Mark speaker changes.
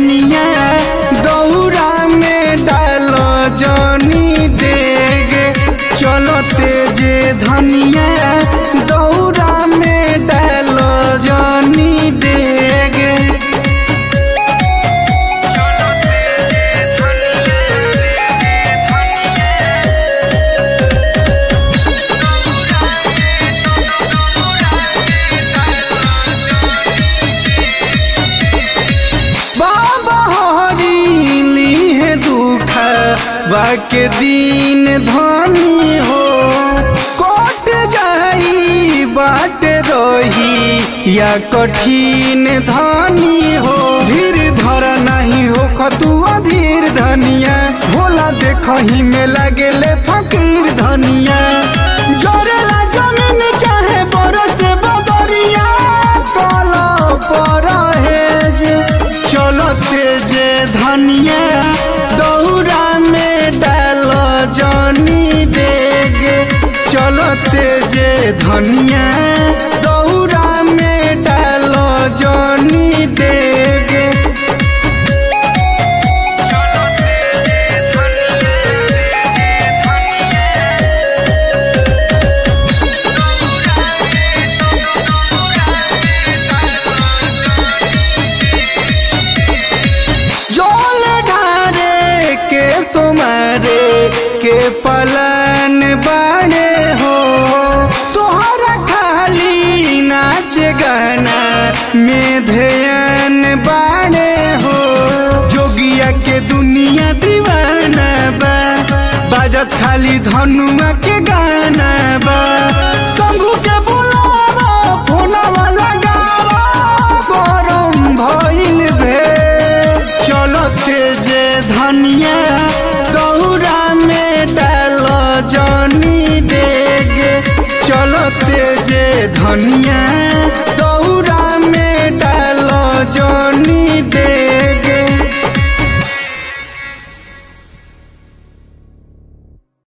Speaker 1: धनिया दौरा में डालो जनी देगे। चलो तेजे धनिया दौरा में डालो जनी देगे। बाके दिन धनी हो कोट जाई बाट रही या कठिन धनी हो। धीर धर नहीं हो खतुआ धीर धनिया भोला देखही में लागेले फकीर धनिया। जोरेला जमीन चाहे बरस बदरिया कलो पर है जे। चलो तेजे धनिया दौरा में डालो जनी देगे। चलो तेजे धनिया दौरा में डालो जनी देगे। तुम्हारे के पलन बाड़े हो तोहरा खाली नाच गाना में ध्यान बाड़े हो। जोगिया के दुनिया दीवाना बा बाजत खाली धनुआ के गाना बा। शंभू के बुलावा फोनवा लगावा गरम भइल भे। चलो तेजे धनिया दौरा में डालो जनी देगे। चलो तेजे धनिया